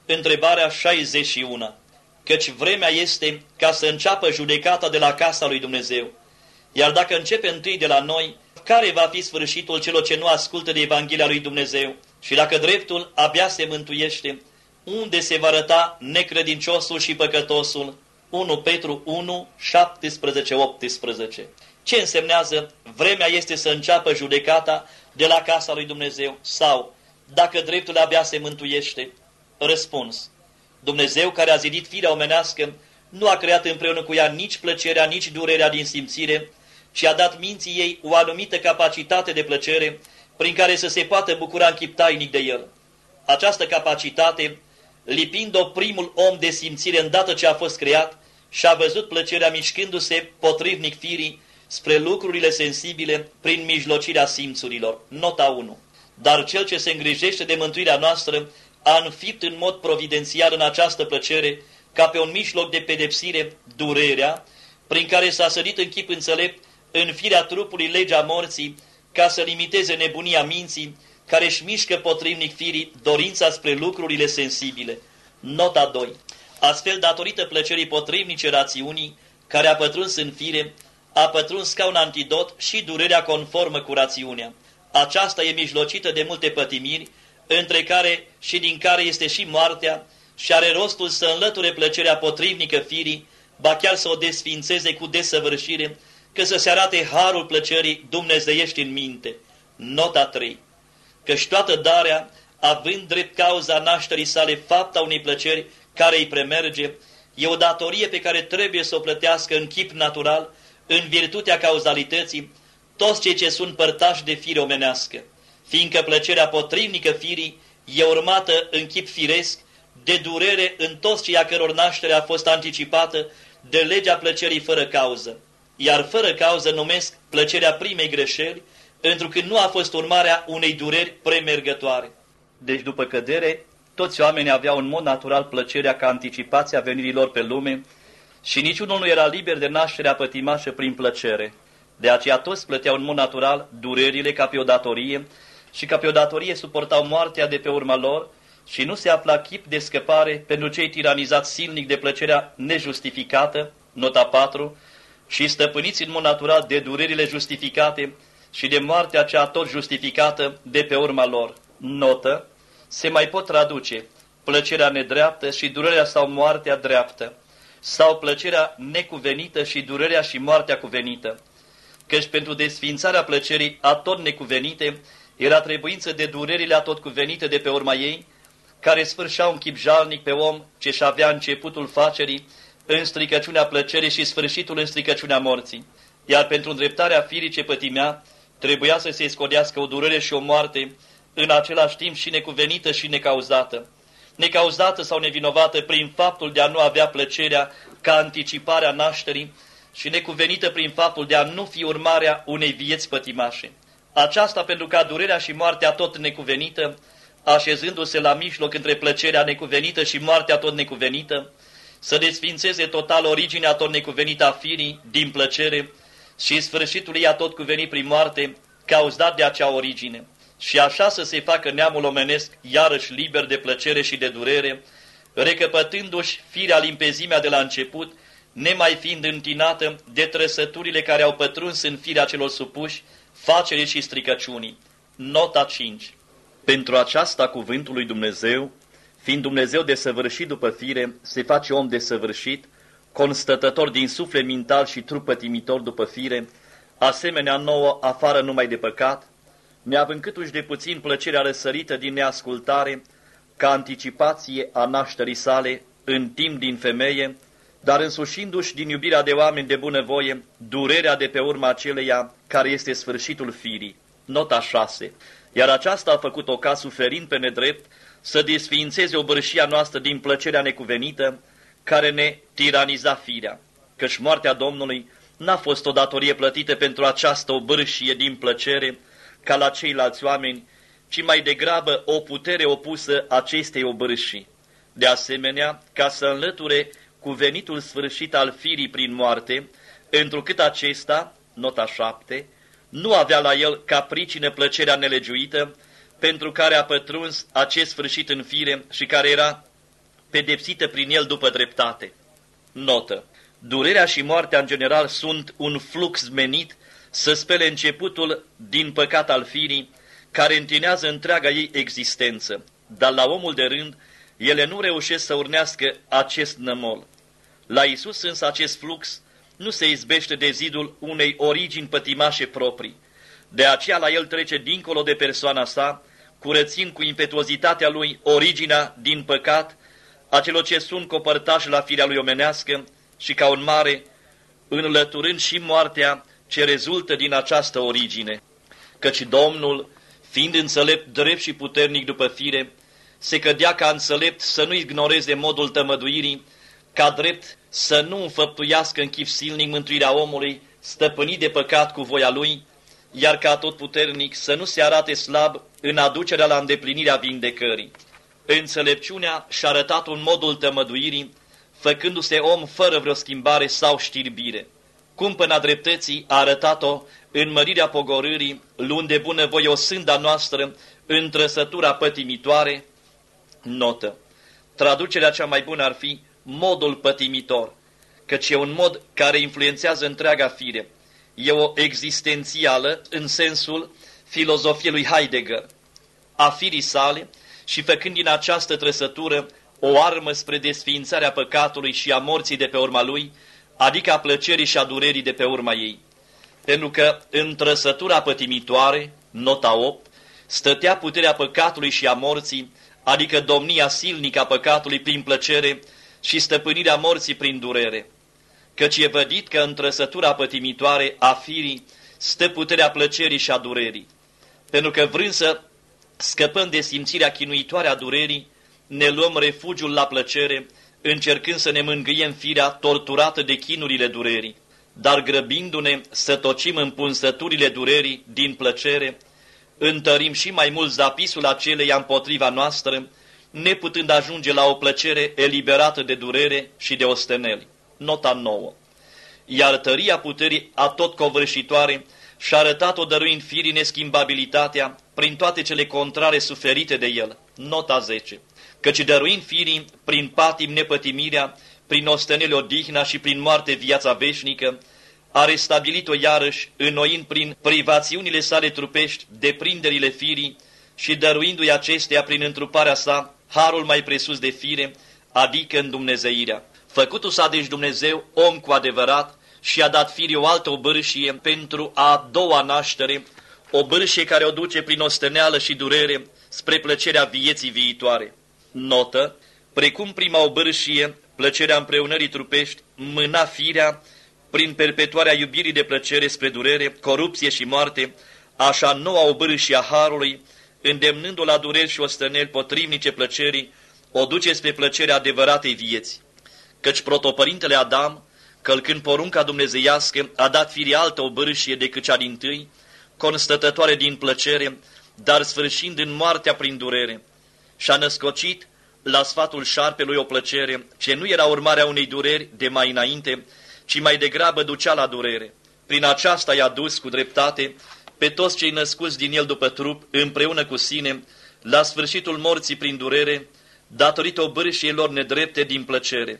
Întrebarea 61. Căci vremea este ca să înceapă judecata de la casa lui Dumnezeu. Iar dacă începe întâi de la noi, care va fi sfârșitul celor ce nu ascultă de Evanghelia lui Dumnezeu? Și dacă dreptul abia se mântuiește, unde se va arăta necredinciosul și păcătosul? 1 Petru 1, 17-18. Ce însemnează vremea este să înceapă judecata de la casa lui Dumnezeu? Sau, dacă dreptul abia se mântuiește? Răspuns. Dumnezeu, care a zidit firea omenească, nu a creat împreună cu ea nici plăcerea, nici durerea din simțire, ci a dat minții ei o anumită capacitate de plăcere, prin care să se poată bucura în chip tainic de el. Această capacitate, lipind-o primul om de simțire îndată ce a fost creat, și-a văzut plăcerea mișcându-se potrivnic firii spre lucrurile sensibile prin mijlocirea simțurilor. Nota 1. Dar cel ce se îngrijește de mântuirea noastră a înfipt în mod providențial în această plăcere, ca pe un mijloc de pedepsire, durerea, prin care s-a sădit în chip înțelept în firea trupului legea morții, ca să limiteze nebunia minții, care își mișcă potrivnic firii dorința spre lucrurile sensibile. Nota 2. Astfel, datorită plăcerii potrivnice rațiunii, care a pătruns în fire, a pătruns ca un antidot și durerea conformă cu rațiunea. Aceasta e mijlocită de multe pătimiri, între care și din care este și moartea, și are rostul să înlăture plăcerea potrivnică firii, ba chiar să o desfințeze cu desăvârșire, că să se arate harul plăcerii dumnezeiești în minte. Nota 3. Căci toată darea, având drept cauza nașterii sale fapta unei plăceri care îi premerge, e o datorie pe care trebuie să o plătească în chip natural, în virtutea cauzalității, toți cei ce sunt părtași de fire omenească, fiindcă plăcerea potrivnică firii e urmată în chip firesc de durere în toți cei a căror naștere a fost anticipată de legea plăcerii fără cauză, iar fără cauză numesc plăcerea primei greșeli, întrucât nu a fost urmarea unei dureri premergătoare. Deci după cădere, toți oamenii aveau în mod natural plăcerea ca anticipația venirilor pe lume și niciunul nu era liber de nașterea pătimașă prin plăcere. De aceea toți plăteau în mod natural durerile ca pe o datorie și ca pe o datorie suportau moartea de pe urma lor și nu se afla chip de scăpare pentru cei tiranizați silnic de plăcerea nejustificată, nota 4, și stăpâniți în mod natural de durerile justificate și de moartea cea tot justificată de pe urma lor. Notă, se mai pot traduce plăcerea nedreaptă și durerea sau moartea dreaptă, sau plăcerea necuvenită și durerea și moartea cuvenită, căci pentru desfințarea plăcerii atot necuvenite era trebuință de durerile atot cuvenite de pe urma ei, care sfârșeau în chip jalnic pe om ce-și avea începutul facerii în stricăciunea plăcerii și sfârșitul în stricăciunea morții, iar pentru îndreptarea firii ce pătimea, trebuia să se scodească o durere și o moarte, în același timp și necuvenită și necauzată. Necauzată sau nevinovată prin faptul de a nu avea plăcerea ca anticiparea nașterii și necuvenită prin faptul de a nu fi urmarea unei vieți pătimașe. Aceasta pentru ca durerea și moartea tot necuvenită, așezându-se la mijloc între plăcerea necuvenită și moartea tot necuvenită, să desfințeze total originea tot necuvenită a firii din plăcere și sfârșitul ei a tot cuvenit prin moarte, cauzat de acea origine. Și așa să se facă neamul omenesc iarăși liber de plăcere și de durere, recăpătându-și firea limpezimea de la început, nemai fiind întinată de trăsăturile care au pătruns în firea celor supuși, facerii și stricăciunii. Nota 5. Pentru aceasta cuvântul lui Dumnezeu, fiind Dumnezeu desăvârșit după fire, se face om desăvârșit, constătător din suflet mental și trup pătimitor după fire, asemenea nouă afară numai de păcat, neavând câtuși de puțin plăcerea răsărită din neascultare, ca anticipație a nașterii sale în timp din femeie, dar însușindu-și din iubirea de oameni de bunăvoie durerea de pe urma aceleia care este sfârșitul firii. Nota 6. Iar aceasta a făcut-o ca suferind pe nedrept să desființeze obârșia noastră din plăcerea necuvenită care ne tiraniza firea, căci moartea Domnului n-a fost o datorie plătită pentru această obârșie din plăcere ca la ceilalți oameni, ci mai degrabă o putere opusă acestei obârșii. De asemenea, ca să înlăture cuvenitul sfârșit al firii prin moarte, întrucât acesta, nota 7, nu avea la el ca pricină plăcerea nelegiuită, pentru care a pătruns acest sfârșit în fire și care era pedepsită prin el după dreptate. Notă. Durerea și moartea în general sunt un flux menit să spele începutul din păcat al firii, care întinează întreaga ei existență, dar la omul de rând, ele nu reușesc să urnească acest nămol. La Iisus însă acest flux nu se izbește de zidul unei origini pătimașe proprii. De aceea la el trece dincolo de persoana sa, curățind cu impetuozitatea lui originea din păcat a celor ce sunt copărtași la firea lui omenească și ca un mare, înlăturând și moartea ce rezultă din această origine. Căci Domnul, fiind înțelept, drept și puternic după fire, se cădea ca înțelept să nu ignoreze modul tămăduirii, ca drept să nu înfăptuiască în chip silnic mântuirea omului, stăpânit de păcat cu voia lui, iar ca atotputernic să nu se arate slab în aducerea la îndeplinirea vindecării. Înțelepciunea și-a arătat un modul tămăduirii, făcându-se om fără vreo schimbare sau știrbire. Cumpăna dreptății a arătat-o în mărirea pogorârii, luând de bunăvoie o sânda noastră în trăsătura pătimitoare. Notă. Traducerea cea mai bună ar fi modul pătimitor, căci e un mod care influențează întreaga fire. E o existențială în sensul filozofiei lui Heidegger, a firii sale, și făcând din această trăsătură o armă spre desființarea păcatului și a morții de pe urma lui, adică a plăcerii și a durerii de pe urma ei. Pentru că în trăsătura pătimitoare, nota 8, stătea puterea păcatului și a morții, adică domnia silnică a păcatului prin plăcere și stăpânirea morții prin durere. Căci e vădit că în trăsătura pătimitoare a firii stă puterea plăcerii și a durerii. Pentru că vrând să scăpăm de simțirea chinuitoare a durerii, ne luăm refugiul la plăcere, încercând să ne mângâiem firea torturată de chinurile durerii. Dar grăbindu-ne să tocim împunsăturile durerii din plăcere, întărim și mai mult zapisul aceleia împotriva noastră, neputând ajunge la o plăcere eliberată de durere și de osteneli. Nota 9. Iar tăria puterii atotcovârșitoare și-a arătat-o dăruind firii neschimbabilitatea prin toate cele contrare suferite de el. Nota 10. Căci dăruind firii prin patim nepătimirea, prin osteneli odihna și prin moarte viața veșnică, a restabilit-o iarăși, înnoind prin privațiunile sale trupești deprinderile firii și dăruindu-i acestea prin întruparea sa harul mai presus de fire, adică îndumnezeirea. Făcutu-s deci Dumnezeu om cu adevărat și a dat firii o altă obârșie pentru a doua naștere, o bârșie care o duce prin osteneală și durere spre plăcerea vieții viitoare. Notă: precum prima obârșie, plăcerea împreunării trupești, mâna firea prin perpetuarea iubirii de plăcere spre durere, corupție și moarte, așa noua obârșie a harului, îndemnându-o la dureri și osteneli potrivnice plăcerii, o duce spre plăcerea adevăratei vieți. Căci protopărintele Adam, călcând porunca dumnezeiască, a dat firii altă obârșie decât cea dintâi, constătătoare din plăcere, dar sfârșind în moartea prin durere, și-a născocit la sfatul șarpelui o plăcere ce nu era urmarea unei dureri de mai înainte, ci mai degrabă ducea la durere. Prin aceasta i-a dus cu dreptate pe toți cei născuți din el după trup, împreună cu sine, la sfârșitul morții prin durere, datorită obârșiei lor nedrepte din plăcere.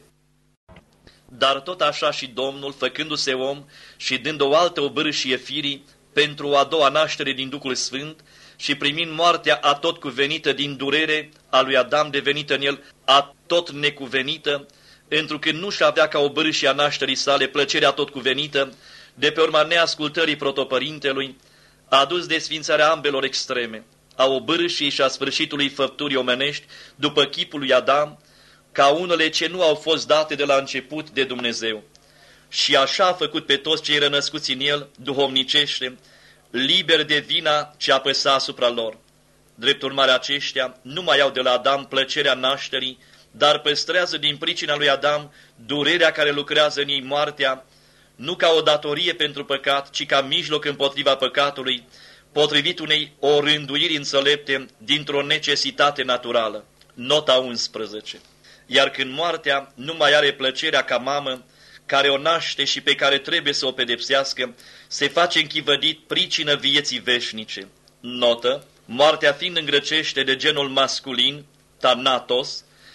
Dar tot așa și Domnul, făcându-se om și dând o altă obârșie firii pentru a doua naștere din Duhul Sfânt și primind moartea atot cuvenită din durere a lui Adam devenită în el atot necuvenită, întrucât nu și avea ca obârșia nașterii sale plăcerea tot cuvenită, de pe urma neascultării protopărintelui, a adus desfințarea ambelor extreme, a obârșiei și a sfârșitului făpturii omenești, după chipul lui Adam, ca unele ce nu au fost date de la început de Dumnezeu. Și așa a făcut pe toți cei rănăscuți în el, duhovnicește, liberi de vina ce apăsa asupra lor. Drept urmare, aceștia nu mai au de la Adam plăcerea nașterii, dar păstrează din pricina lui Adam durerea care lucrează în ei moartea, nu ca o datorie pentru păcat, ci ca mijloc împotriva păcatului, potrivit unei orânduiri înțelepte dintr-o necesitate naturală. Nota 11. Iar când moartea nu mai are plăcerea ca mamă, care o naște și pe care trebuie să o pedepsească, se face închivădit pricină vieții veșnice. Notă: moartea fiind îngrăcește de genul masculin, thanatos,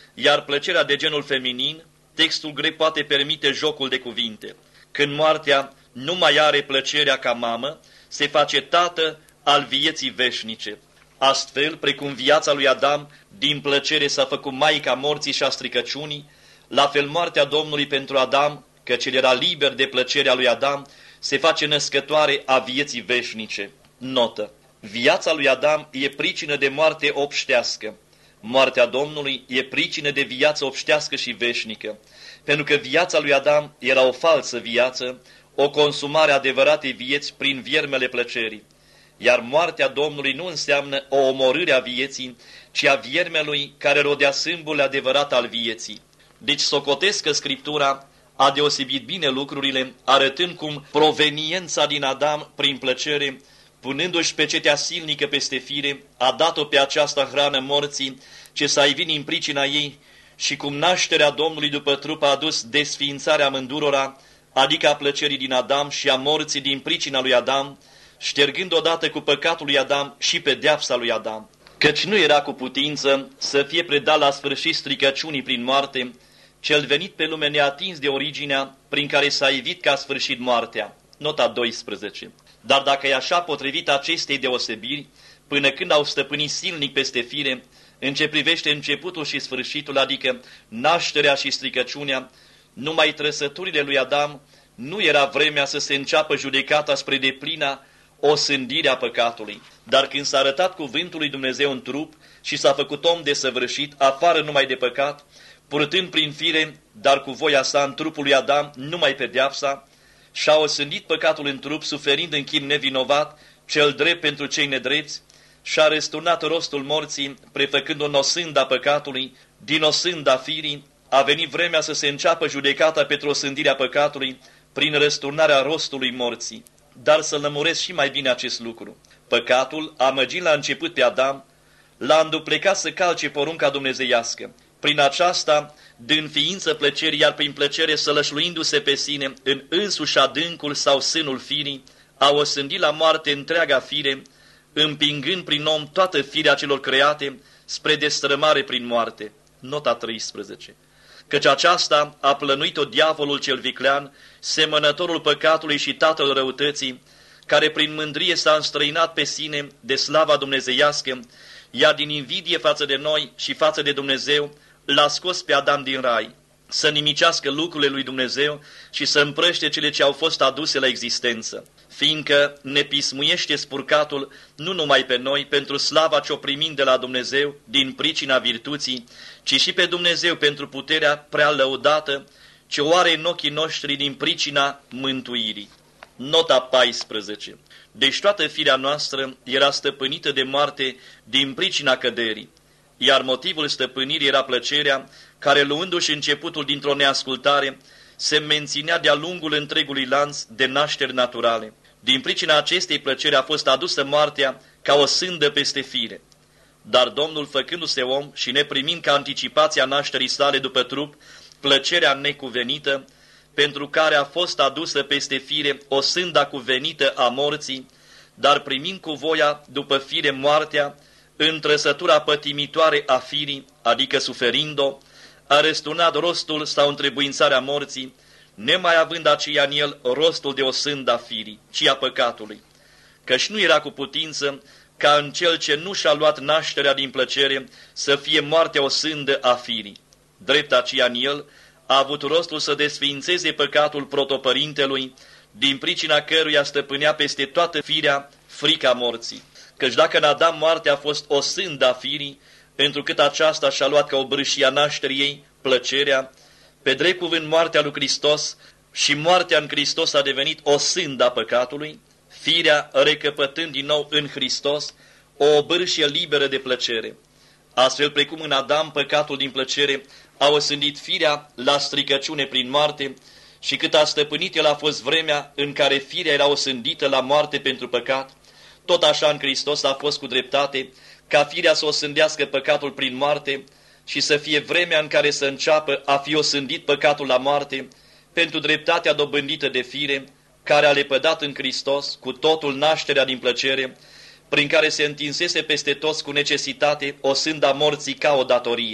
iar plăcerea de genul feminin, textul grec poate permite jocul de cuvinte. Când moartea nu mai are plăcerea ca mamă, se face tată al vieții veșnice. Astfel, precum viața lui Adam din plăcere s-a făcut maica morții și a stricăciunii, la fel moartea Domnului pentru Adam, căci el era liber de plăcerea lui Adam, se face născătoare a vieții veșnice. Notă. Viața lui Adam e pricină de moarte obștească. Moartea Domnului e pricină de viață obștească și veșnică, pentru că viața lui Adam era o falsă viață, o consumare a adevăratei vieți prin viermele plăcerii. Iar moartea Domnului nu înseamnă o omorâre a vieții, ci a viermelui care rodea sâmbul adevărat al vieții. Deci socotesc că Scriptura a deosebit bine lucrurile, arătând cum proveniența din Adam prin plăcere, punându-și pecetea silnică peste fire, a dat-o pe această hrană morții, ce s-a ivit în pricina ei, și cum nașterea Domnului după trup a adus desființarea amândurora, adică a plăcerii din Adam și a morții din pricina lui Adam, ștergând odată cu păcatul lui Adam și pedeapsa lui Adam. Căci nu era cu putință să fie predat la sfârșit stricăciunii prin moarte, cel venit pe lume neatins de originea prin care s-a ivit ca sfârșit moartea. Nota 12. Dar dacă e așa potrivit acestei deosebiri, până când au stăpânit silnic peste fire, în ce privește începutul și sfârșitul, adică nașterea și stricăciunea, numai trăsăturile lui Adam, nu era vremea să se înceapă judecata spre deplina osândirea păcatului. Dar când s-a arătat cuvântul lui Dumnezeu în trup și s-a făcut om desăvârșit, afară numai de păcat, purtând prin fire, dar cu voia sa în trupul lui Adam, numai pedeapsa, și-a osândit păcatul în trup, suferind în chip nevinovat, cel drept pentru cei nedrepți, și-a răsturnat rostul morții, prefăcând o osândă a păcatului, din osânda firii, a venit vremea să se înceapă judecata pentru osândirea păcatului, prin răsturnarea rostului morții. Dar să lămuresc și mai bine acest lucru. Păcatul, amăgind la început pe Adam, l-a înduplecat să calce porunca dumnezeiască. Prin aceasta, dând ființă plăcerii, iar prin plăcere sălășluindu-se pe sine în însuși adâncul sau sânul firii, a osândit la moarte întreaga fire, împingând prin om toată firea celor create spre destrămare prin moarte. Nota 13. Căci aceasta a plănuit-o diavolul cel viclean, semănătorul păcatului și tatăl răutății, care prin mândrie s-a înstrăinat pe sine de slava dumnezeiască, iar din invidie față de noi și față de Dumnezeu l-a scos pe Adam din rai, să nimicească lucrurile lui Dumnezeu și să împrăște cele ce au fost aduse la existență, fiindcă ne pismuiește spurcatul nu numai pe noi pentru slava ce o primim de la Dumnezeu din pricina virtuții, ci și pe Dumnezeu pentru puterea prea lăudată ce o are în ochii noștri din pricina mântuirii. Nota 14. Deci toată firea noastră era stăpânită de moarte din pricina căderii, iar motivul stăpânirii era plăcerea, care luându-și începutul dintr-o neascultare, se menținea de-a lungul întregului lanț de nașteri naturale. Din pricina acestei plăceri a fost adusă moartea ca o sândă peste fire. Dar Domnul, făcându-se om și neprimind ca anticipația nașterii sale după trup, plăcerea necuvenită, pentru care a fost adusă peste fire o sânda cuvenită a morții, dar primind cu voia după fire moartea, în trăsătura pătimitoare a firii, adică suferind-o, a răsturnat rostul sau întrebuințarea morții, nemai având aceea în el rostul de o sândă a firii, ci a păcatului. Căci nu era cu putință ca în cel ce nu și-a luat nașterea din plăcere să fie moartea o sândă a firii. Drept aceea în el a avut rostul să desființeze păcatul protopărintelui, din pricina căruia stăpânea peste toată firea frica morții. Căci dacă în Adam moartea a fost o sândă a firii, întrucât aceasta și-a luat ca o brâșie a nașterii ei plăcerea, pe drept cuvânt moartea lui Hristos și moartea în Hristos a devenit o sândă a păcatului, firea recăpătând din nou în Hristos o bârșie liberă de plăcere. Astfel, precum în Adam păcatul din plăcere a osândit firea la stricăciune prin moarte, și cât a stăpânit el a fost vremea în care firea era osândită la moarte pentru păcat, tot așa în Hristos a fost cu dreptate ca firea să osândească păcatul prin moarte și să fie vremea în care să înceapă a fi osândit păcatul la moarte pentru dreptatea dobândită de fire, care a lepădat în Hristos cu totul nașterea din plăcere, prin care se întinsese peste toți cu necesitate osânda morții ca o datorie.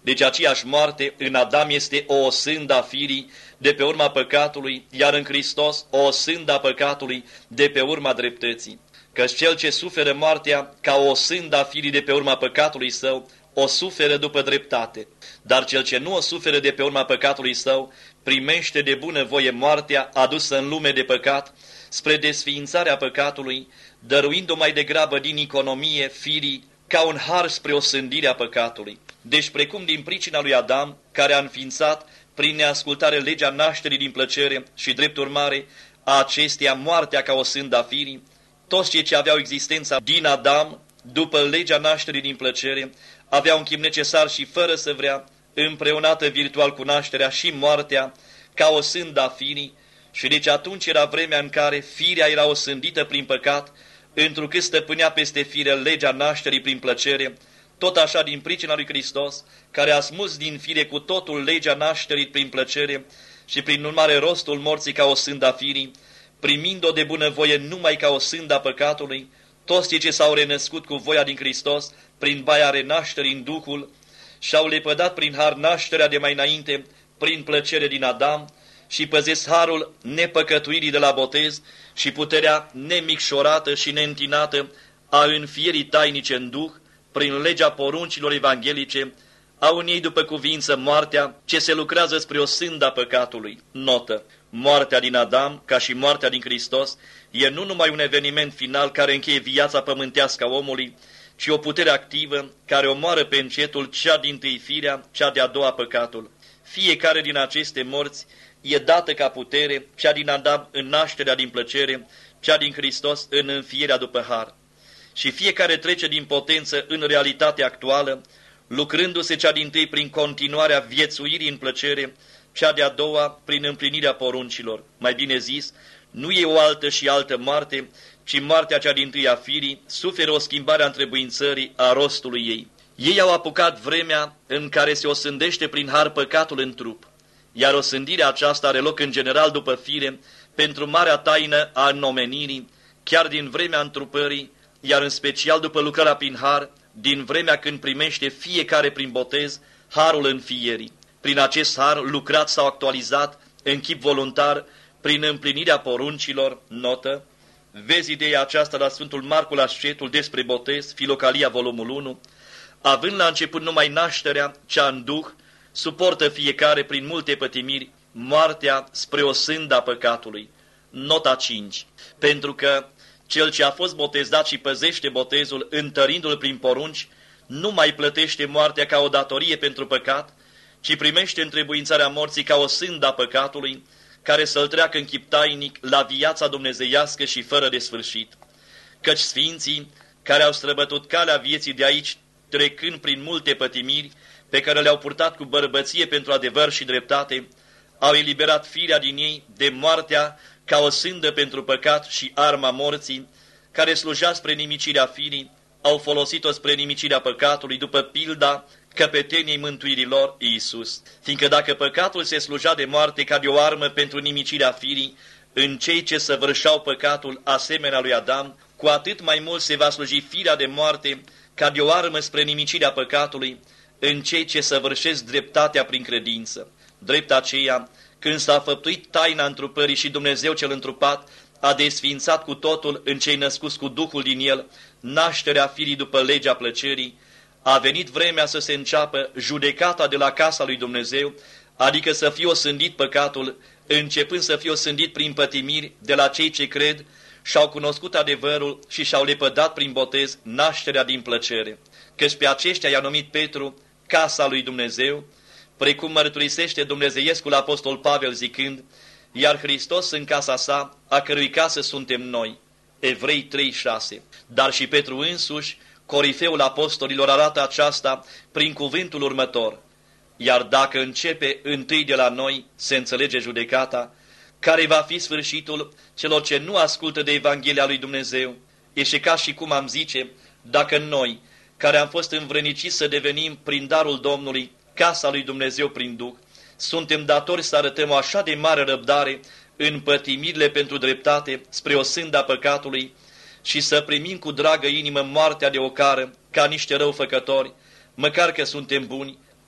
Deci aceeași moarte în Adam este o osândă a firii de pe urma păcatului, iar în Hristos o osândă a păcatului de pe urma dreptății. Căci cel ce suferă moartea ca o osândă a firii de pe urma păcatului său, o suferă după dreptate. Dar cel ce nu o suferă de pe urma păcatului său, primește de bunăvoie moartea adusă în lume de păcat, spre desființarea păcatului, dăruind-o mai degrabă din economie firii, ca un har spre osândirea păcatului. Deci precum din pricina lui Adam, care a înființat prin neascultare legea nașterii din plăcere și drept urmare a acesteia moartea ca osândă a firii, toți cei ce aveau existența din Adam, după legea nașterii din plăcere, aveau un chip necesar și fără să vrea, împreunată virtual cu nașterea și moartea, ca osândă a firii, și deci atunci era vremea în care firea era osândită prin păcat, întrucât stăpânea peste fire legea nașterii prin plăcere, tot așa din pricina lui Hristos, care a smuls din fire cu totul legea nașterii prin plăcere și prin urmare rostul morții ca osânda firii, primind-o de bunăvoie numai ca osânda păcatului, toți cei ce s-au renăscut cu voia din Hristos, prin baia renașterii în Duhul, și-au lepădat prin har nașterea de mai înainte, prin plăcere din Adam, și păzesc harul nepăcătuirii de la botez și puterea nemicșorată și neîntinată a înfierii tainice în Duh, prin legea poruncilor evanghelice, au în ei după cuvință moartea, ce se lucrează spre o sânda păcatului. Notă: moartea din Adam, ca și moartea din Hristos, e nu numai un eveniment final care încheie viața pământească a omului, ci o putere activă care omoară pe încetul cea dintâi firea, cea de-a doua păcatul. Fiecare din aceste morți e dată ca putere, cea din Adam în nașterea din plăcere, cea din Hristos în înfierea după har. Și fiecare trece din potență în realitatea actuală, lucrându-se cea dintâi prin continuarea viețuirii în plăcere, cea de-a doua prin împlinirea poruncilor. Mai bine zis, nu e o altă și altă moarte, ci moartea cea dintâi a firii suferă o schimbare a întrebuințării a rostului ei. Ei au apucat vremea în care se osândește prin har păcatul în trup, iar osândirea aceasta are loc în general după fire, pentru marea taină a înnomenirii, chiar din vremea întrupării, iar în special după lucrarea prin har, din vremea când primește fiecare prin botez harul înfierii. Prin acest har lucrat sau actualizat în chip voluntar, prin împlinirea poruncilor, notă, vezi ideea aceasta la Sfântul Marcul Ascetul despre botez, Filocalia, volumul 1, având la început numai nașterea, cea în Duh, suportă fiecare prin multe pătimiri moartea spre o sânda păcatului. Nota 5. Pentru că cel ce a fost botezat și păzește botezul, întărindu-l prin porunci, nu mai plătește moartea ca o datorie pentru păcat, ci primește întrebuințarea morții ca o sândă a păcatului, care să-l treacă în chip tainic la viața dumnezeiască și fără de sfârșit. Căci sfinții, care au străbătut calea vieții de aici, trecând prin multe pătimiri, pe care le-au purtat cu bărbăție pentru adevăr și dreptate, au eliberat firea din ei de moartea ca o sândă pentru păcat și arma morții, care slujea spre nimicirea firii, au folosit-o spre nimicirea păcatului, după pilda căpeteniei mântuirii lor, Iisus. Fiindcă dacă păcatul se sluja de moarte ca de o armă pentru nimicirea firii, în cei ce săvârșeau păcatul asemenea lui Adam, cu atât mai mult se va sluji firea de moarte ca de o armă spre nimicirea păcatului, în cei ce săvârșesc dreptatea prin credință. Drept aceea, când s-a făptuit taina întrupării și Dumnezeu cel întrupat a desființat cu totul în cei născuți cu Duhul din el nașterea firii după legea plăcerii, a venit vremea să se înceapă judecata de la casa lui Dumnezeu, adică să fie osândit păcatul, începând să fie osândit prin pătimiri de la cei ce cred și-au cunoscut adevărul și și-au lepădat prin botez nașterea din plăcere. Căci pe aceștia i-a numit Petru casa lui Dumnezeu, precum mărturisește dumnezeiescul apostol Pavel zicând, iar Hristos în casa sa, a cărui casă suntem noi. Evrei 3:6. Dar și Petru însuși, corifeul apostolilor, arată aceasta prin cuvântul următor. Iar dacă începe întâi de la noi, se înțelege judecata, care va fi sfârșitul celor ce nu ascultă de Evanghelia lui Dumnezeu. E și ca și cum am zice, dacă noi, care am fost învrăniciți să devenim prin darul Domnului, casa lui Dumnezeu prin Duh, suntem datori să arătăm o așa de mare răbdare în pătimirile pentru dreptate spre o sânda păcatului și să primim cu dragă inimă moartea de ocară ca niște răufăcători, măcar că suntem buni,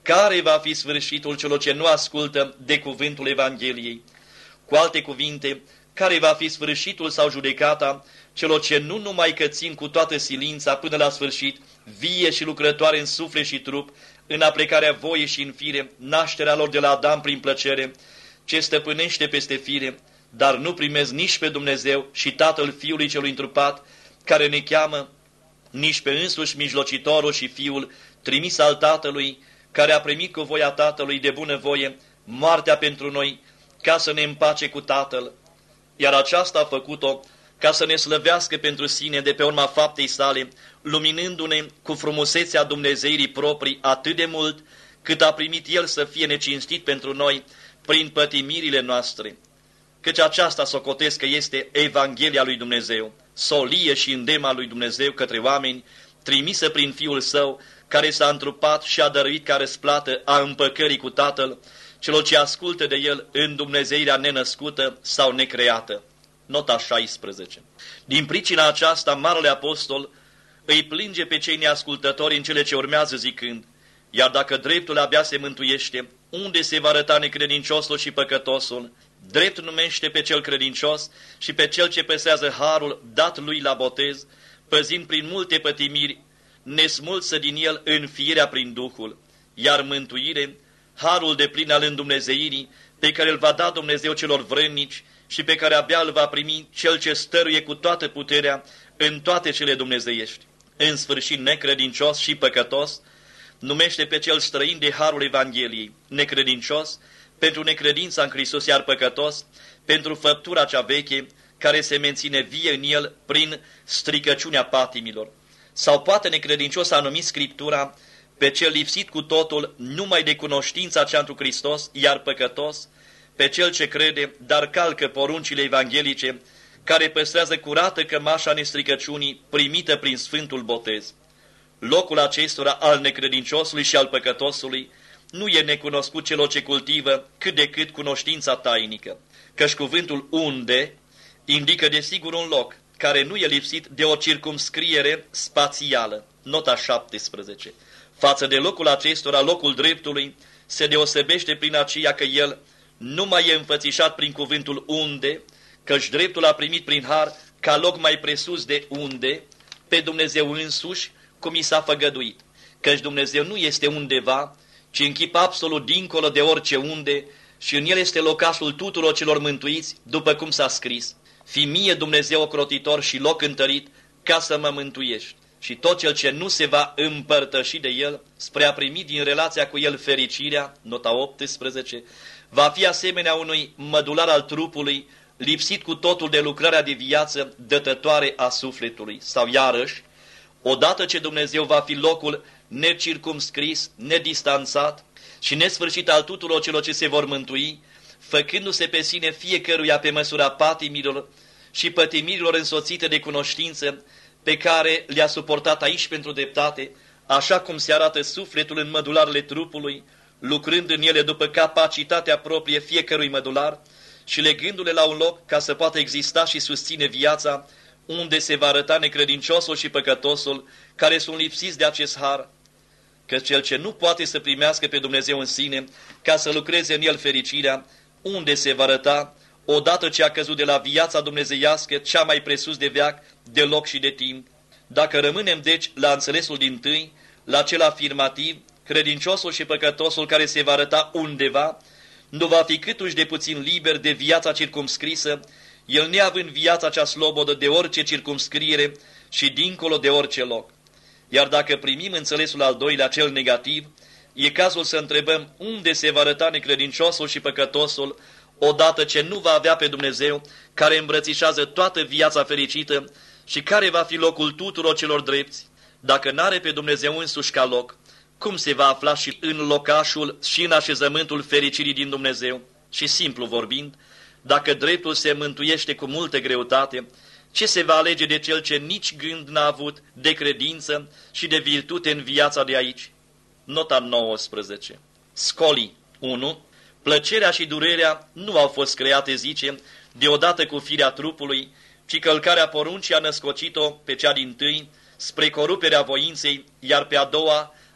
care va fi sfârșitul celor ce nu ascultă de cuvântul Evangheliei? Cu alte cuvinte, care va fi sfârșitul sau judecata celor ce nu numai că țin cu toată silința până la sfârșit, vie și lucrătoare în suflet și trup, în aplecarea voie și în fire, nașterea lor de la Adam prin plăcere, ce stăpânește peste fire, dar nu primesc nici pe Dumnezeu și Tatăl Fiului celui întrupat, care ne cheamă, nici pe însuși mijlocitorul și Fiul, trimis al Tatălui, care a primit cu voia Tatălui de bunăvoie moartea pentru noi, ca să ne împace cu Tatăl. Iar aceasta a făcut-o ca să ne slăvească pentru sine de pe urma faptei sale, luminându-ne cu frumusețea Dumnezeirii proprii atât de mult, cât a primit El să fie necinstit pentru noi prin pătimirile noastre. Căci aceasta socotesc că este Evanghelia lui Dumnezeu, solie și îndemna lui Dumnezeu către oameni, trimisă prin Fiul Său, care s-a întrupat și a dăruit ca răsplată a împăcării cu Tatăl, celor ce ascultă de El în Dumnezeirea nenăscută sau necreată. Nota 16. Din pricina aceasta, Marele Apostol îi plânge pe cei neascultători în cele ce urmează zicând: iar dacă dreptul abia se mântuiește, unde se va arăta necredinciosul și păcătosul? Drept numește pe cel credincios și pe cel ce păstrează harul dat lui la botez, păzind prin multe pătimiri, nesmulsă din el înfierea prin Duhul. Iar mântuire, harul deplin al îndumnezeirii, pe care îl va da Dumnezeu celor vrednici și pe care abia îl va primi cel ce stăruie cu toată puterea în toate cele dumnezeiești. În sfârșit, necredincios și păcătos numește pe cel străin de harul Evangheliei, necredincios pentru necredința în Hristos, iar păcătos pentru făptura cea veche care se menține vie în el prin stricăciunea patimilor. Sau poate necredincios a numit Scriptura pe cel lipsit cu totul numai de cunoștința cea întru Hristos, iar păcătos pe cel ce crede, dar calcă poruncile evanghelice, care păstrează curată cămașa nestricăciunii primită prin Sfântul Botez. Locul acestora al necredinciosului și al păcătosului nu e necunoscut celor ce cultivă cât de cât cunoștința tainică, căci cuvântul unde indică desigur un loc care nu e lipsit de o circumscriere spațială. Nota 17. Față de locul acestora, locul dreptului se deosebește prin aceea că el nu mai e înfățișat prin cuvântul unde, căci dreptul a primit prin har ca loc mai presus de unde, pe Dumnezeu însuși, cum i s-a făgăduit. Căci Dumnezeu nu este undeva, ci în chip absolut dincolo de orice unde, și în el este locașul tuturor celor mântuiți, după cum s-a scris: fi mie Dumnezeu ocrotitor și loc întărit, ca să mă mântuiești. Și tot cel ce nu se va împărtăși de el, spre a primi din relația cu el fericirea, nota 18, va fi asemenea unui mădular al trupului, lipsit cu totul de lucrarea de viață dătătoare a sufletului. Sau iarăși, odată ce Dumnezeu va fi locul necircumscris, nedistanțat și nesfârșit al tuturor celor ce se vor mântui, făcându-se pe sine fiecăruia pe măsura patimilor și pătimirilor însoțite de cunoștință, pe care le-a suportat aici pentru dreptate, așa cum se arată sufletul în mădularele trupului, lucrând în ele după capacitatea proprie fiecărui mădular și legându-le la un loc ca să poată exista și susține viața, unde se va arăta necredinciosul și păcătosul, care sunt lipsiți de acest har, că cel ce nu poate să primească pe Dumnezeu în sine, ca să lucreze în el fericirea, unde se va arăta, odată ce a căzut de la viața dumnezeiască, cea mai presus de veac, de loc și de timp. Dacă rămânem deci la înțelesul dintâi, la cel afirmativ, credinciosul și păcătosul care se va arăta undeva, nu va fi câtuși de puțin liber de viața circumscrisă, el neavând viața cea slobodă de orice circumscriere și dincolo de orice loc. Iar dacă primim înțelesul al doilea, cel negativ, e cazul să întrebăm unde se va arăta necredinciosul și păcătosul, odată ce nu va avea pe Dumnezeu, care îmbrățișează toată viața fericită și care va fi locul tuturor celor drepți. Dacă n-are pe Dumnezeu însuși ca loc, cum se va afla și în locașul și în așezământul fericirii din Dumnezeu? Și simplu vorbind, dacă dreptul se mântuiește cu multă greutate, ce se va alege de cel ce nici gând n-a avut de credință și de virtute în viața de aici? Nota 19. Scoli 1. Plăcerea și durerea nu au fost create, zice, deodată cu firea trupului, ci călcarea poruncii a născocit-o pe cea dintâi spre coruperea voinței, iar pe a doua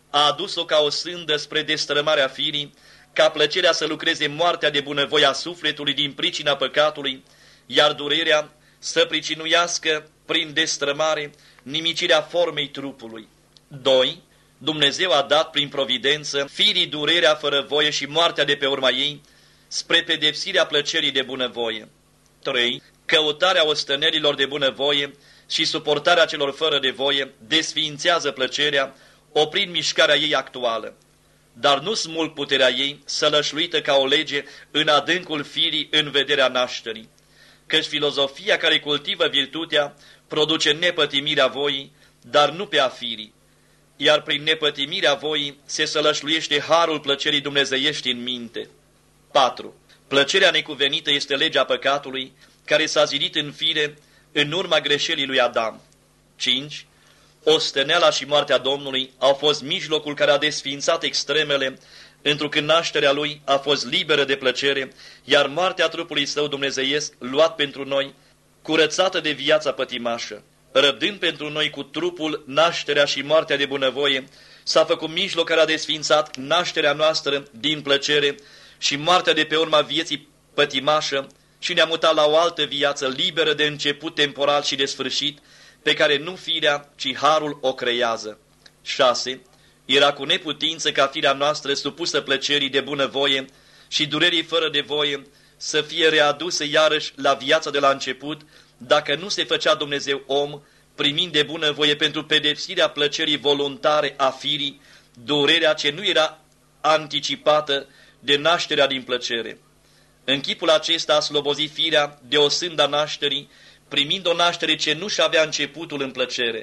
a adus-o ca o sândă spre destrămarea firii, ca plăcerea să lucreze moartea de bunăvoie a sufletului din pricina păcatului, iar durerea să pricinuiască prin destrămare nimicirea formei trupului. 2. Dumnezeu a dat prin providență firii durerea fără voie și moartea de pe urma ei, spre pedepsirea plăcerii de bunăvoie. 3. Căutarea ostănerilor de bunăvoie și suportarea celor fără de voie desființează plăcerea, oprind mișcarea ei actuală, dar nu smulg puterea ei, sălășluită ca o lege în adâncul firii în vederea nașterii. Căci filozofia care cultivă virtutea produce nepătimirea voii, dar nu pe a firii, iar prin nepătimirea voii se sălășluiește harul plăcerii dumnezeiești în minte. 4. Plăcerea necuvenită este legea păcatului, care s-a zidit în fire în urma greșelii lui Adam. 5. Osteneala și moartea Domnului au fost mijlocul care a desființat extremele, întrucât nașterea lui a fost liberă de plăcere, iar moartea trupului său dumnezeiesc, luat pentru noi, curățată de viața pătimașă. Răbdând pentru noi cu trupul nașterea și moartea de bunăvoie, s-a făcut mijloc care a desființat nașterea noastră din plăcere și moartea de pe urma vieții pătimașă și ne-a mutat la o altă viață liberă de început temporal și de sfârșit, pe care nu firea, ci harul o creează. 6. Era cu neputință ca firea noastră supusă plăcerii de bunăvoie și durerii fără de voie să fie readusă iarăși la viața de la început, dacă nu se făcea Dumnezeu om, primind de bunăvoie pentru pedepsirea plăcerii voluntare a firii, durerea ce nu era anticipată de nașterea din plăcere. În chipul acesta a slobozit firea de o sânda nașterii, primind o naștere ce nu-și avea începutul în plăcere.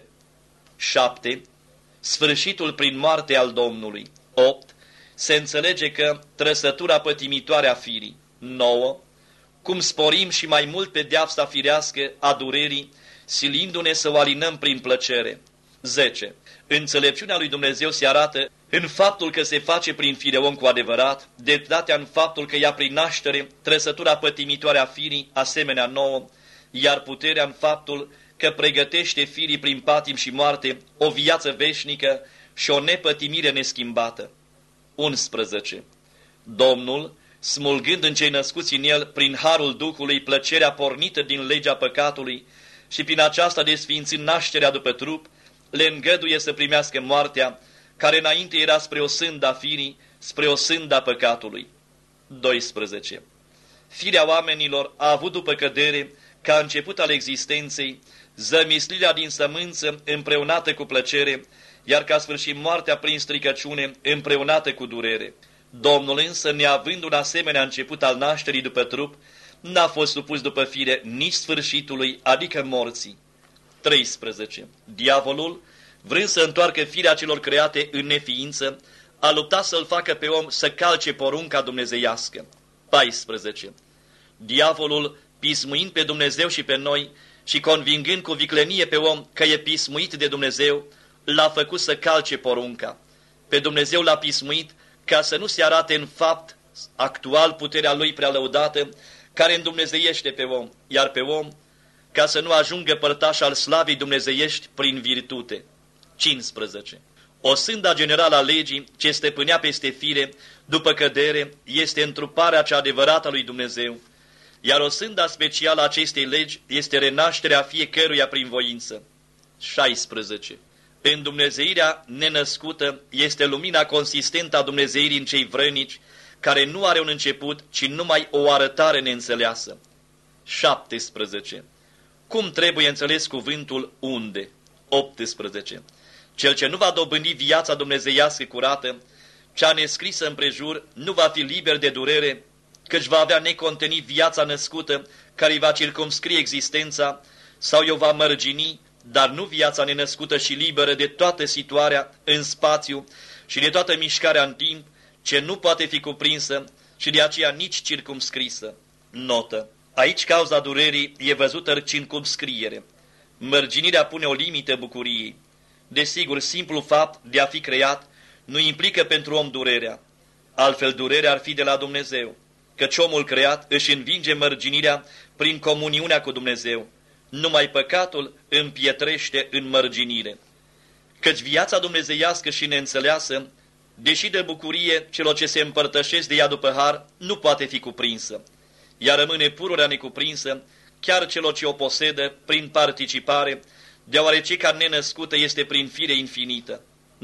7. Sfârșitul prin moarte al Domnului. 8. Se înțelege că trăsătura pătimitoare a firii. 9. Cum sporim și mai mult pedeapsa firească a durerii, silindu-ne să o alinăm prin plăcere. 10. Înțelepciunea lui Dumnezeu se arată în faptul că se face prin fire om cu adevărat, dreptatea în faptul că ia prin naștere trăsătura pătimitoare a firii, asemenea nouă, iar puterea în faptul că pregătește firii prin patim și moarte o viață veșnică și o nepătimire neschimbată. 11. Domnul, smulgând în cei născuți în el, prin harul Duhului, plăcerea pornită din legea păcatului și prin aceasta desființând nașterea după trup, le îngăduie să primească moartea, care înainte era spre o sânda firii, spre o sânda păcatului. 12. Firea oamenilor a avut după cădere, ca început al existenței, zămislirea din sămânță împreunată cu plăcere, iar ca sfârșit moartea prin stricăciune împreunată cu durere. Domnul însă, neavând un asemenea început al nașterii după trup, n-a fost supus după fire nici sfârșitului, adică morții. 13. Diavolul, vrând să întoarcă firea celor create în neființă, a luptat să-l facă pe om să calce porunca dumnezeiască. 14. Diavolul, pismuind pe Dumnezeu și pe noi și convingând cu viclenie pe om că e pismuit de Dumnezeu, l-a făcut să calce porunca. Pe Dumnezeu l-a pismuit ca să nu se arate în fapt actual puterea lui prea lăudată, care îndumnezeiește pe om, iar pe om ca să nu ajungă părtaș al slavei dumnezeiești prin virtute. 15. O sânda generală a legii ce stăpânea peste fire după cădere este întruparea cea adevărată a lui Dumnezeu, iar o sânda specială a acestei legi este renașterea fiecăruia prin voință. 16. Îndumnezeirea nenăscută este lumina consistentă a dumnezeirii în cei vrănici, care nu are un început, ci numai o arătare neînțeleasă. 17. Cum trebuie înțeles cuvântul unde? 18. Cel ce nu va dobândi viața dumnezeiască curată, cea nescrisă împrejur, nu va fi liber de durere, căci va avea necontenit viața născută, care îi va circumscrie existența, sau o va mărgini, dar nu viața nenăscută și liberă de toată situarea în spațiu și de toată mișcarea în timp, ce nu poate fi cuprinsă și de aceea nici circumscrisă. Notă. Aici cauza durerii e văzută în circumscriere. Mărginirea pune o limită bucuriei. Desigur, simplu fapt de a fi creat nu implică pentru om durerea. Altfel durerea ar fi de la Dumnezeu, căci omul creat își învinge mărginirea prin comuniunea cu Dumnezeu. Numai păcatul împietrește în mărginire. Căci viața dumnezeiască și neînțeleasă, deși de bucurie celor ce se împărtășesc de ea după har, nu poate fi cuprinsă. Ea rămâne pururea necuprinsă, chiar celor ce o posedă prin participare, deoarece ca nenăscută este prin fire infinită.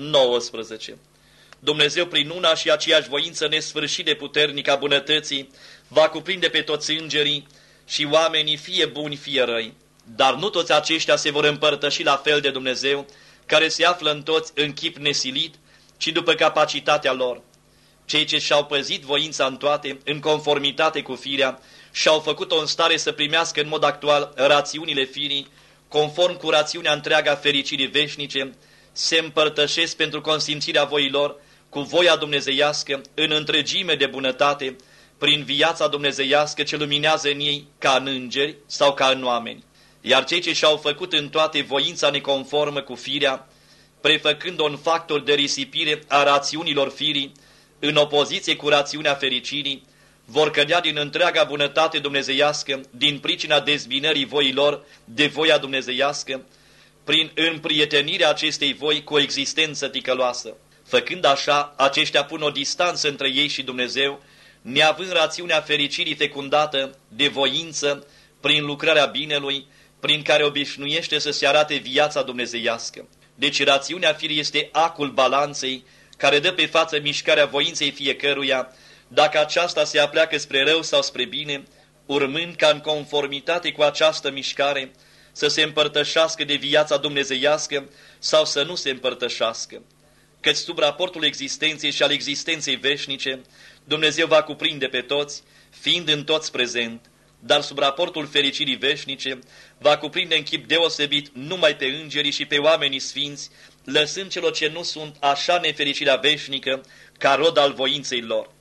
19. Dumnezeu prin una și aceeași voință nesfârșit de puternică a bunătății va cuprinde pe toți îngerii și oamenii fie buni, fie răi. Dar nu toți aceștia se vor împărtăși la fel de Dumnezeu, care se află în toți în chip nesilit, ci după capacitatea lor. Cei ce și-au păzit voința în toate, în conformitate cu firea, și-au făcut-o în stare să primească în mod actual rațiunile firii, conform cu rațiunea întreaga fericirii veșnice, se împărtășesc pentru consimțirea voilor cu voia dumnezeiască în întregime de bunătate, prin viața dumnezeiască ce luminează în ei ca în îngeri sau ca în oameni. Iar cei ce și-au făcut în toate voința neconformă cu firea, prefăcând-o în factor de risipire a rațiunilor firii, în opoziție cu rațiunea fericirii, vor cădea din întreaga bunătate dumnezeiască, din pricina dezbinării voilor de voia dumnezeiască, prin împrietenirea acestei voi cu o existență ticăloasă. Făcând așa, aceștia pun o distanță între ei și Dumnezeu, neavând rațiunea fericirii fecundată de voință prin lucrarea binelui, prin care obișnuiește să se arate viața dumnezeiască. Deci rațiunea firii este acul balanței, care dă pe față mișcarea voinței fiecăruia, dacă aceasta se apleacă spre rău sau spre bine, urmând ca în conformitate cu această mișcare să se împărtășească de viața dumnezeiască sau să nu se împărtășească. Căci sub raportul existenței și al existenței veșnice, Dumnezeu va cuprinde pe toți, fiind în toți prezent, dar sub raportul fericirii veșnice va cuprinde în chip deosebit numai pe îngerii și pe oamenii sfinți, lăsând celor ce nu sunt așa nefericirea veșnică ca rod al voinței lor.